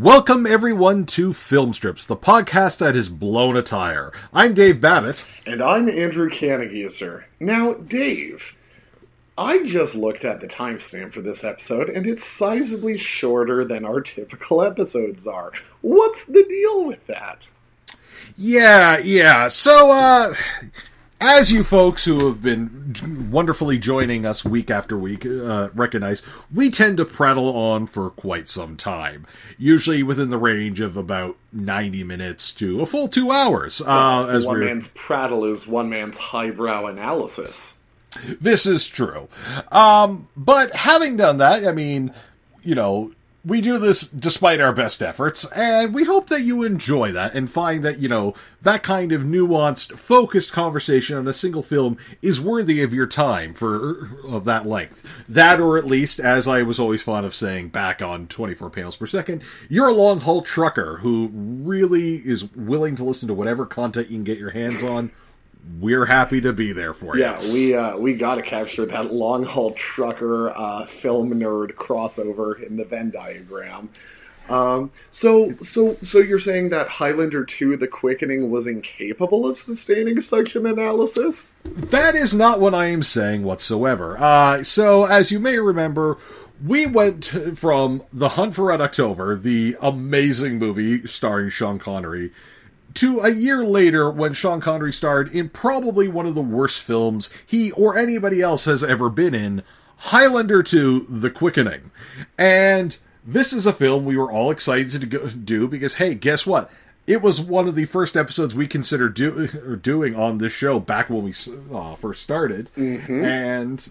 Welcome, everyone, to Film Strips, the podcast that has blown a tire. I'm Dave Babbitt. And I'm Andrew Canagieser. Now, Dave, I just looked at the timestamp for this episode, and it's sizably shorter than our typical episodes are. What's the deal with that? Yeah. So, as you folks who have been wonderfully joining us week after week recognize, we tend to prattle on for quite some time. Usually within the range of about 90 minutes to a full 2 hours. One man's prattle is one man's highbrow analysis. This is true. But having done that, I mean, we do this despite our best efforts, and we hope that you enjoy that and find that, that kind of nuanced, focused conversation on a single film is worthy of your time of that length. That, or at least, as I was always fond of saying back on 24 Panels Per Second, you're a long-haul trucker who really is willing to listen to whatever content you can get your hands on. We're happy to be there for you. Yeah, we got to capture that long-haul trucker film nerd crossover in the Venn diagram. So you're saying that Highlander 2: The Quickening was incapable of sustaining such an analysis? That is not what I am saying whatsoever. So, as you may remember, we went from The Hunt for Red October, the amazing movie starring Sean Connery, to a year later when Sean Connery starred in probably one of the worst films he or anybody else has ever been in, Highlander 2: The Quickening. And this is a film we were all excited to do because, hey, guess what? It was one of the first episodes we considered doing on this show back when we first started. Mm-hmm. And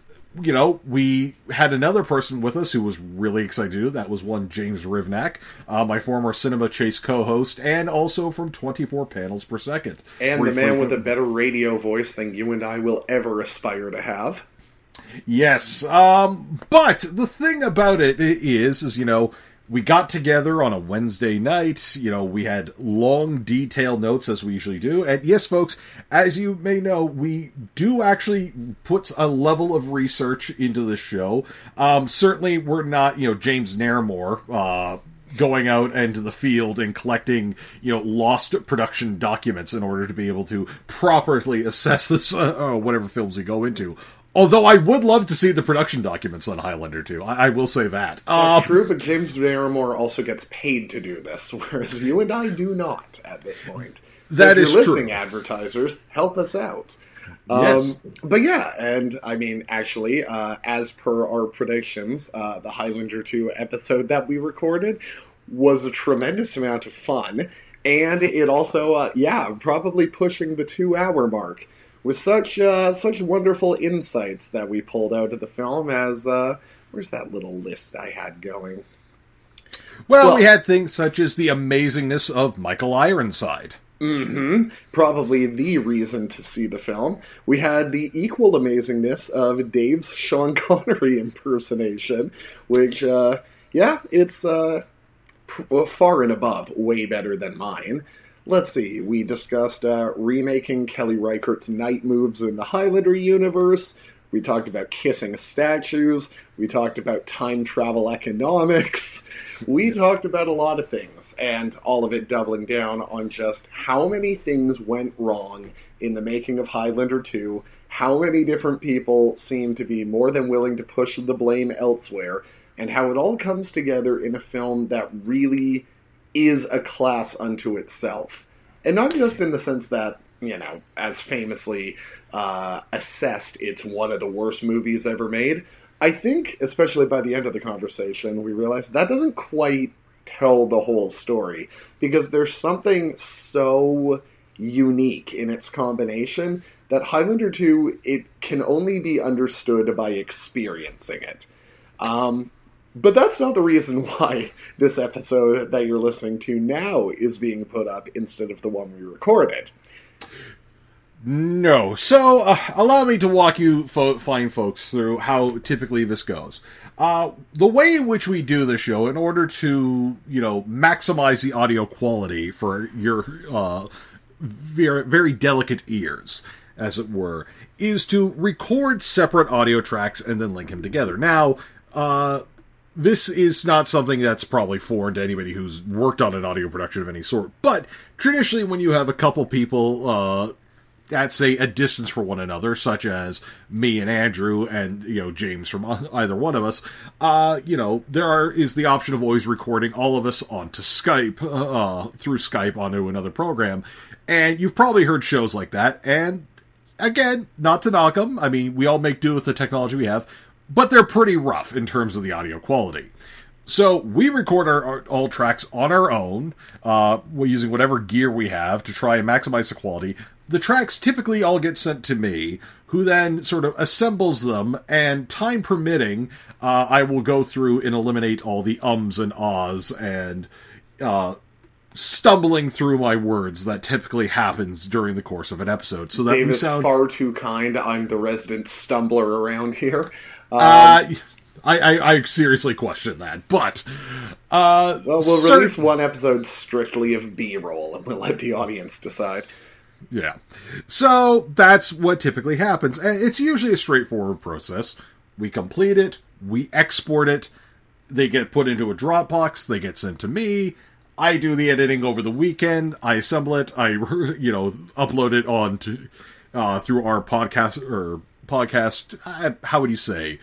we had another person with us who was really excited to do it. That was one James Rivnak, my former Cinema Chase co-host, and also from 24 Panels Per Second. And the man with a better radio voice than you and I will ever aspire to have. Yes, but the thing about it is, we got together on a Wednesday night, we had long, detailed notes as we usually do, and yes, folks, as you may know, we do actually put a level of research into the show. Certainly, we're not, James Nairmore, going out into the field and collecting, lost production documents in order to be able to properly assess this, whatever films we go into. Although I would love to see the production documents on Highlander 2. I will say that. That's true, but James Nairmore also gets paid to do this, whereas you and I do not at this point. That is true. If you're listening, advertisers, help us out. Yes. But yeah, and I mean, actually, as per our predictions, the Highlander 2 episode that we recorded was a tremendous amount of fun, and it also, probably pushing the 2-hour mark. With such wonderful insights that we pulled out of the film as, where's that little list I had going? Well, we had things such as the amazingness of Michael Ironside. Mm-hmm. Probably the reason to see the film. We had the equal amazingness of Dave's Sean Connery impersonation, which, it's far and above way better than mine. Let's see, we discussed remaking Kelly Reichardt's night moves in the Highlander universe. We talked about kissing statues. We talked about time travel economics. We talked about a lot of things, and all of it doubling down on just how many things went wrong in the making of Highlander 2, how many different people seem to be more than willing to push the blame elsewhere, and how it all comes together in a film that really is a class unto itself. And not just in the sense that, as famously assessed, it's one of the worst movies ever made. I think, especially by the end of the conversation, we realized that doesn't quite tell the whole story, because there's something so unique in its combination that Highlander 2, it can only be understood by experiencing it. But that's not the reason why this episode that you're listening to now is being put up instead of the one we recorded. No. So, allow me to walk you fine folks through how typically this goes. The way in which we do the show, in order to, maximize the audio quality for your very, very delicate ears, as it were, is to record separate audio tracks and then link them together. Now, this is not something that's probably foreign to anybody who's worked on an audio production of any sort. But traditionally, when you have a couple people at, say, a distance from one another, such as me and Andrew and, James from either one of us, is the option of always recording all of us onto Skype, through Skype onto another program. And you've probably heard shows like that. And again, not to knock them. I mean, we all make do with the technology we have, but they're pretty rough in terms of the audio quality. So we record all tracks on our own, using whatever gear we have to try and maximize the quality. The tracks typically all get sent to me, who then sort of assembles them, and time permitting, I will go through and eliminate all the ums and ahs and stumbling through my words that typically happens during the course of an episode. So that Dave we is sound far too kind. I'm the resident stumbler around here. I seriously question that, but well, we'll release one episode strictly of B-roll, and we'll let the audience decide. Yeah. So that's what typically happens. And it's usually a straightforward process. We complete it, we export it, they get put into a Dropbox, they get sent to me, I do the editing over the weekend, I assemble it, I upload it on to through our podcast, how would you say?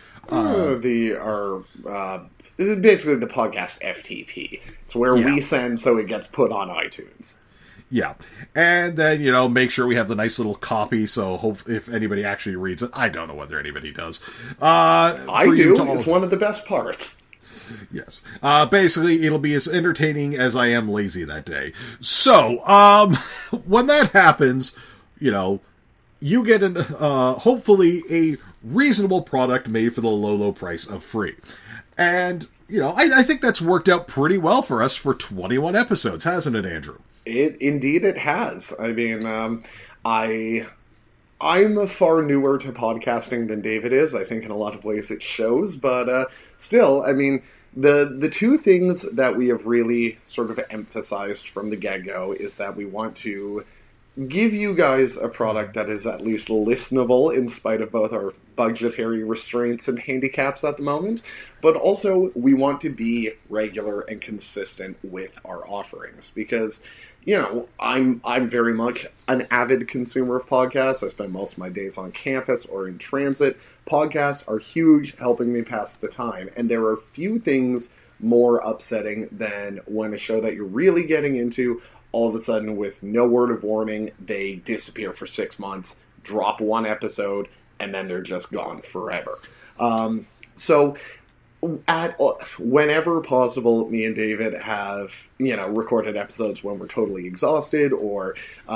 Basically the podcast FTP. It's where we send so it gets put on iTunes. Yeah. And then, make sure we have the nice little copy, so if anybody actually reads it, I don't know whether anybody does. I do. It's one of the best parts. Yes. Basically, it'll be as entertaining as I am lazy that day. So, when that happens, you get hopefully a reasonable product made for the low price of free. And, I think that's worked out pretty well for us for 21 episodes, hasn't it, Andrew? Indeed it has. I mean, I'm far newer to podcasting than David is. I think in a lot of ways it shows, but still, I mean, the two things that we have really sort of emphasized from the get-go is that we want to give you guys a product that is at least listenable in spite of both our budgetary restraints and handicaps at the moment, but also we want to be regular and consistent with our offerings because, I'm very much an avid consumer of podcasts. I spend most of my days on campus or in transit. Podcasts are huge, helping me pass the time, and there are few things more upsetting than when a show that you're really getting into, all of a sudden, with no word of warning, they disappear for 6 months, drop one episode, and then they're just gone forever. So, whenever possible, me and David have, recorded episodes when we're totally exhausted, or,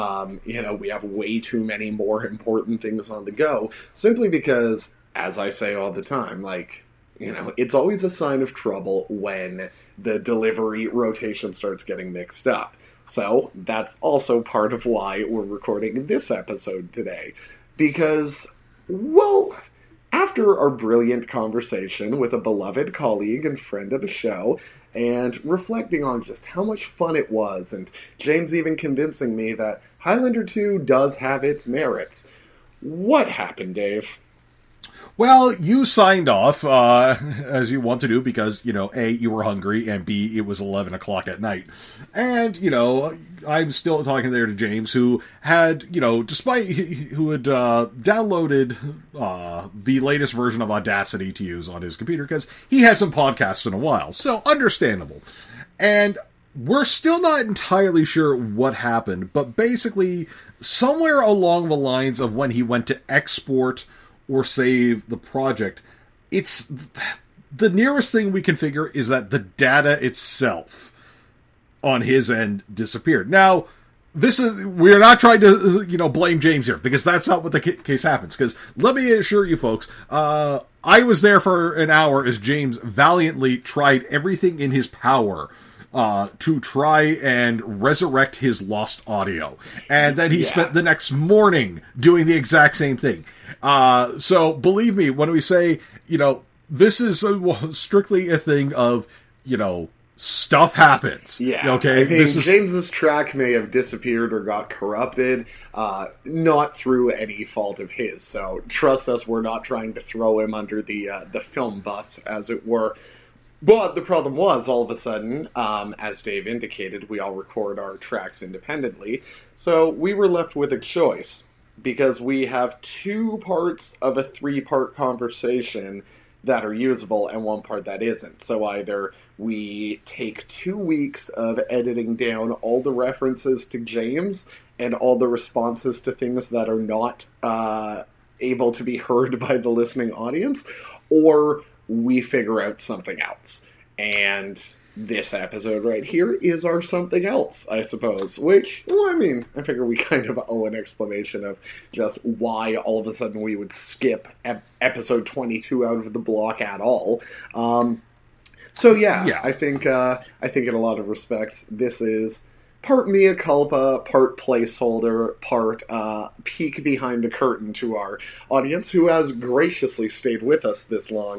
we have way too many more important things on the go, simply because, as I say all the time, it's always a sign of trouble when the delivery rotation starts getting mixed up. So that's also part of why we're recording this episode today. Because, well, after our brilliant conversation with a beloved colleague and friend of the show, and reflecting on just how much fun it was, and James even convincing me that Highlander 2 does have its merits, what happened, Dave? Well, you signed off, as you want to do, because, A, you were hungry, and B, it was 11 o'clock at night. And, I'm still talking there to James, who had, who had downloaded the latest version of Audacity to use on his computer, because he hasn't podcasted in a while. So, understandable. And we're still not entirely sure what happened, but basically, somewhere along the lines of when he went to export or save the project, it's the nearest thing we can figure is that the data itself on his end disappeared. Now, we're not trying to, blame James here, because that's not what the case happens. Because let me assure you folks, I was there for an hour as James valiantly tried everything in his power to try and resurrect his lost audio. And then he spent the next morning doing the exact same thing. So believe me, when we say, this is strictly a thing of, stuff happens. Yeah. Okay. James's track may have disappeared or got corrupted, not through any fault of his. So trust us, we're not trying to throw him under the film bus, as it were. But the problem was, all of a sudden, as Dave indicated, we all record our tracks independently. So we were left with a choice because we have two parts of a three-part conversation that are usable and one part that isn't. So either we take 2 weeks of editing down all the references to James and all the responses to things that are not able to be heard by the listening audience, or we figure out something else. And this episode right here is our something else, I suppose. Which, well, I mean, I figure we kind of owe an explanation of just why all of a sudden we would skip episode 22 out of the block at all. So yeah, I think in a lot of respects, this is part mea culpa, part placeholder, part peek behind the curtain to our audience who has graciously stayed with us this long.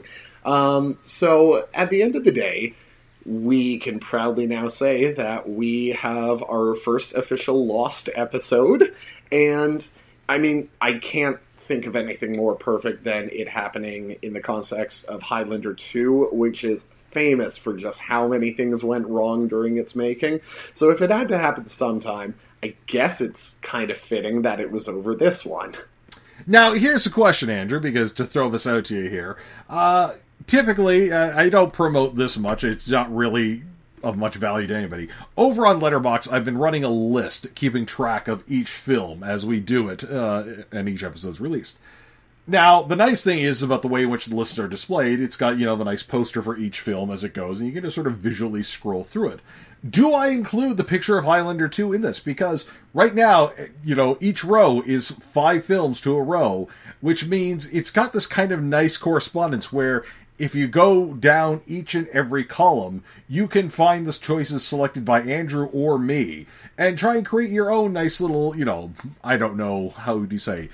So at the end of the day, we can proudly now say that we have our first official Lost episode, and I mean, I can't think of anything more perfect than it happening in the context of Highlander 2, which is famous for just how many things went wrong during its making. So if it had to happen sometime, I guess it's kind of fitting that it was over this one. Now, here's a question, Andrew, because to throw this out to you here, typically, I don't promote this much. It's not really of much value to anybody. Over on Letterboxd, I've been running a list keeping track of each film as we do it, and each episode's released. Now, the nice thing is about the way in which the lists are displayed, it's got, the nice poster for each film as it goes, and you can just sort of visually scroll through it. Do I include the picture of Highlander 2 in this? Because right now, each row is 5 films to a row, which means it's got this kind of nice correspondence where if you go down each and every column, you can find the choices selected by Andrew or me, and try and create your own nice little, I don't know, how do you say,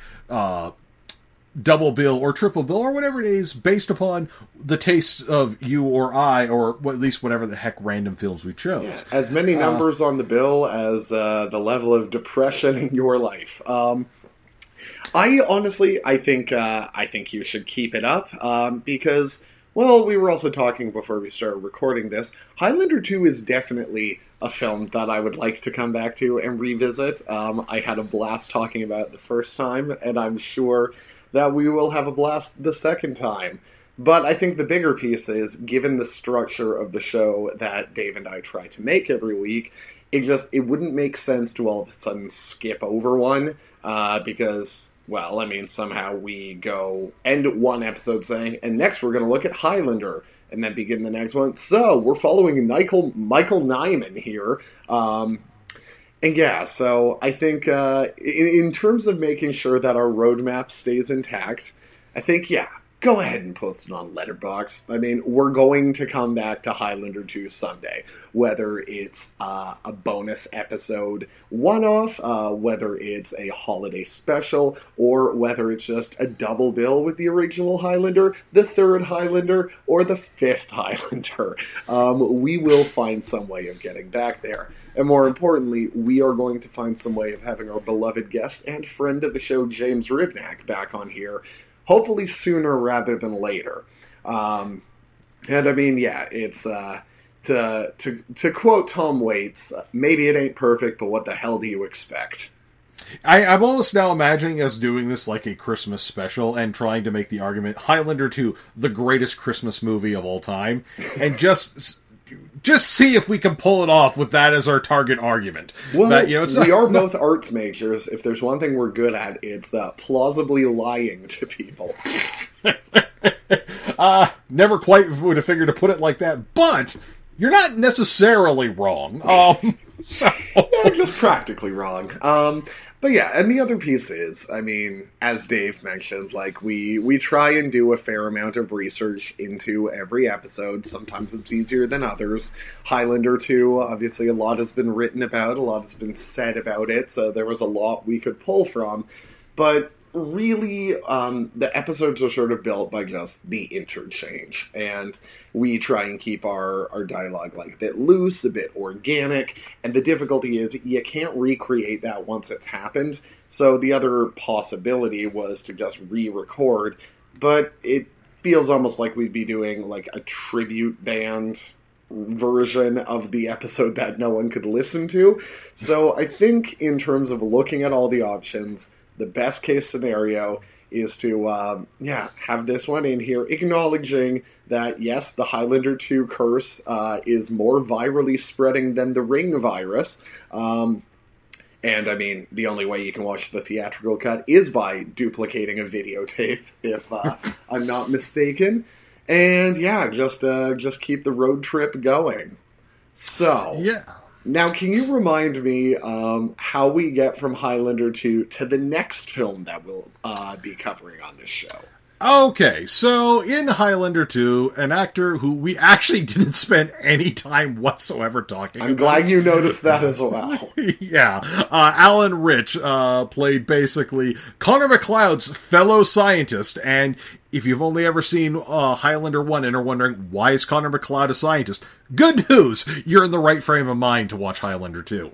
double bill or triple bill or whatever it is, based upon the taste of you or I, or at least whatever the heck random films we chose. Yeah, as many numbers on the bill as the level of depression in your life. I honestly, I think you should keep it up because, well, we were also talking before we started recording this. Highlander 2 is definitely a film that I would like to come back to and revisit. I had a blast talking about it the first time, and I'm sure that we will have a blast the second time. But I think the bigger piece is, given the structure of the show that Dave and I try to make every week, it wouldn't make sense to all of a sudden skip over one, because, well, I mean, somehow we go end one episode saying, and next we're going to look at Highlander, and then begin the next one. So, we're following Michael Nyman here. And yeah, so I think in terms of making sure that our roadmap stays intact, I think, yeah, go ahead and post it on Letterboxd. I mean, we're going to come back to Highlander 2 someday, whether it's a bonus episode one-off, whether it's a holiday special, or whether it's just a double bill with the original Highlander, the third Highlander, or the fifth Highlander. We will find some way of getting back there. And more importantly, we are going to find some way of having our beloved guest and friend of the show, James Rivnak, back on here, hopefully sooner rather than later. And I mean, yeah, it's to quote Tom Waits, maybe it ain't perfect, but what the hell do you expect? I'm almost now imagining us doing this like a Christmas special and trying to make the argument Highlander 2, the greatest Christmas movie of all time, and just see if we can pull it off with that as our target argument. Well, that, we are both arts majors. If there's one thing we're good at, it's plausibly lying to people. Never quite would have figured to put it like that, but you're not necessarily wrong. Yeah, just practically wrong. But yeah, and the other piece is, I mean, as Dave mentioned, like, we try and do a fair amount of research into every episode. Sometimes it's easier than others. Highlander 2, obviously a lot has been written about, a lot has been said about it, so there was a lot we could pull from. But really, the episodes are sort of built by just the interchange, and we try and keep our dialogue like a bit loose, a bit organic, and the difficulty is you can't recreate that once it's happened, so the other possibility was to just re-record, but feels almost like we'd be doing like a tribute band version of the episode that no one could listen to. So I think in terms of looking at all the options, the best case scenario is to, have this one in here, acknowledging that, yes, the Highlander 2 curse is more virally spreading than the Ring virus. And, I mean, the only way you can watch the theatrical cut is by duplicating a videotape, if I'm not mistaken. And, yeah, just keep the road trip going. So, Yeah. Now, can you remind me how we get from Highlander 2 to the next film that we'll be covering on this show? Okay, so in Highlander 2, an actor who we actually didn't spend any time whatsoever talking about. I'm glad you noticed that as well. Yeah. Alan Rich played basically Connor McLeod's fellow scientist, and if you've only ever seen Highlander 1 and are wondering, why is Connor McLeod a scientist? Good news! You're in the right frame of mind to watch Highlander 2.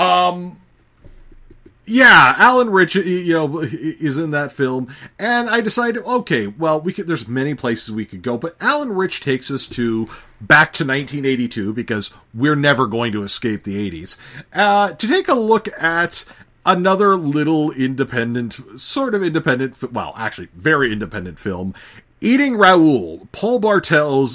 Yeah, Alan Rich, is in that film, and I decided, okay, well, there's many places we could go, but Alan Rich takes us back to 1982, because we're never going to escape the 80s, to take a look at another little very independent film, Eating Raoul, Paul Bartel's,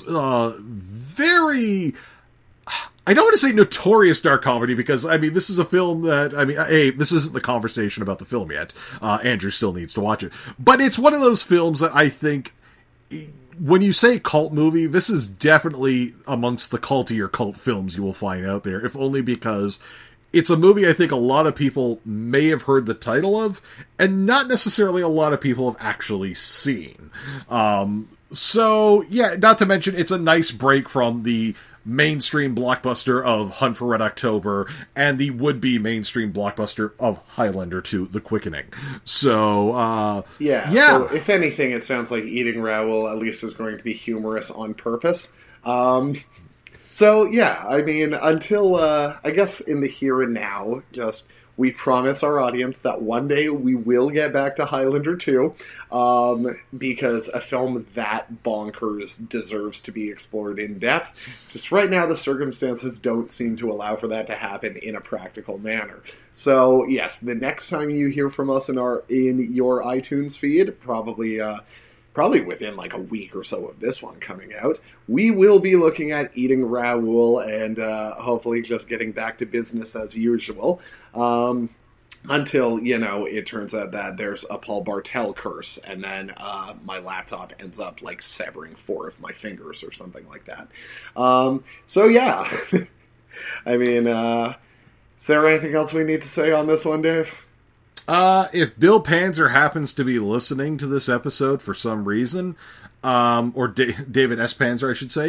I don't want to say notorious dark comedy, because, I mean, this is a film that, this isn't the conversation about the film yet. Andrew still needs to watch it. But it's one of those films that I think, when you say cult movie, this is definitely amongst the cultier cult films you will find out there, if only because it's a movie I think a lot of people may have heard the title of, and not necessarily a lot of people have actually seen. So, yeah, not to mention, it's a nice break from the mainstream blockbuster of Hunt for Red October and the would-be mainstream blockbuster of Highlander 2, The Quickening. So, yeah. So if anything, it sounds like Eating Raoul at least is going to be humorous on purpose. So, yeah, I mean, until, I guess in the here and now, we promise our audience that one day we will get back to Highlander 2, because a film that bonkers deserves to be explored in depth. Just right now, the circumstances don't seem to allow for that to happen in a practical manner. So, yes, the next time you hear from us in your iTunes feed, probably within like a week or so of this one coming out, we will be looking at Eating Raoul and hopefully just getting back to business as usual. Until, it turns out that there's a Paul Bartel curse, and then my laptop ends up, like, severing 4 of my fingers or something like that. So, yeah. I mean, is there anything else we need to say on this one, Dave? If Bill Panzer happens to be listening to this episode for some reason, or David S. Panzer, I should say,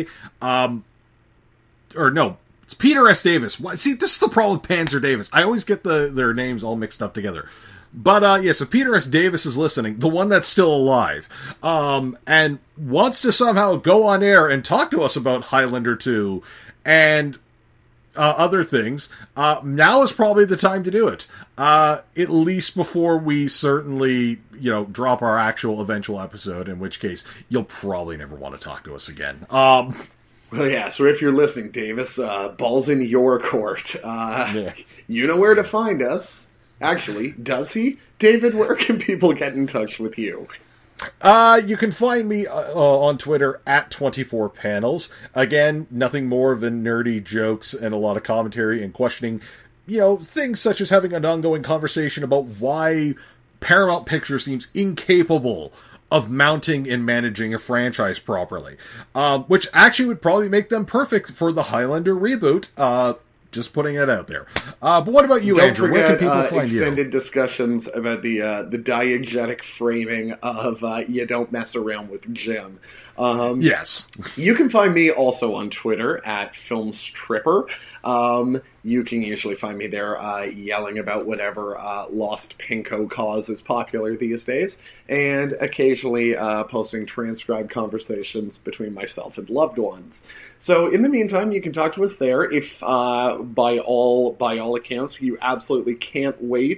or no, it's Peter S. Davis. See, this is the problem with Panzer Davis. I always get their names all mixed up together. But, yes, if Peter S. Davis is listening, the one that's still alive, and wants to somehow go on air and talk to us about Highlander 2 and other things, now is probably the time to do it. At least before we certainly, drop our actual eventual episode, in which case you'll probably never want to talk to us again. Well, yeah, so if you're listening, Davis, ball's in your court. You know where to find us. Actually, does he? David, where can people get in touch with you? You can find me on Twitter at 24panels. Again, nothing more than nerdy jokes and a lot of commentary and questioning, things such as having an ongoing conversation about why Paramount Pictures seems incapable of mounting and managing a franchise properly. Which actually would probably make them perfect for the Highlander reboot. Just putting it out there. But what about you, Andrew? Where can people find you? Extended discussions about the diegetic framing of You Don't Mess Around with Jim. Yes. You can find me also on Twitter at Filmstripper. You can usually find me there yelling about whatever lost Pinko cause is popular these days, and occasionally posting transcribed conversations between myself and loved ones. So in the meantime, you can talk to us there if, by all accounts, you absolutely can't wait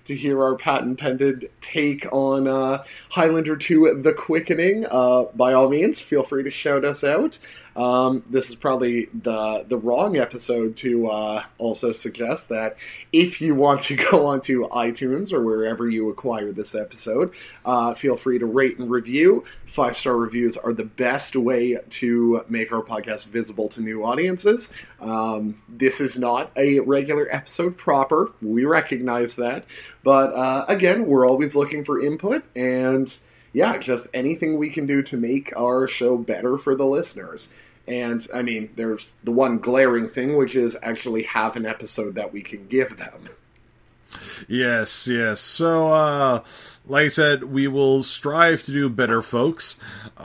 to hear our patent-pending take on Highlander 2 The Quickening, by all means, feel free to shout us out. This is probably the wrong episode to also suggest that if you want to go onto iTunes or wherever you acquire this episode, feel free to rate and review. 5-star reviews are the best way to make our podcast visible to new audiences. This is not a regular episode proper. We recognize that. But again, we're always looking for input, and yeah, just anything we can do to make our show better for the listeners. And, I mean, there's the one glaring thing, which is actually have an episode that we can give them. Yes. So, like I said, we will strive to do better, folks.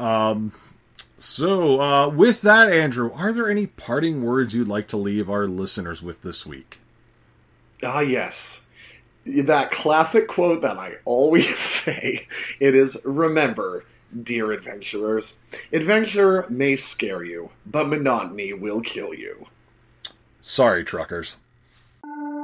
So, with that, Andrew, are there any parting words you'd like to leave our listeners with this week? Yes. That classic quote that I always say, it is, remember, dear adventurers, adventure may scare you, but monotony will kill you. Sorry, truckers.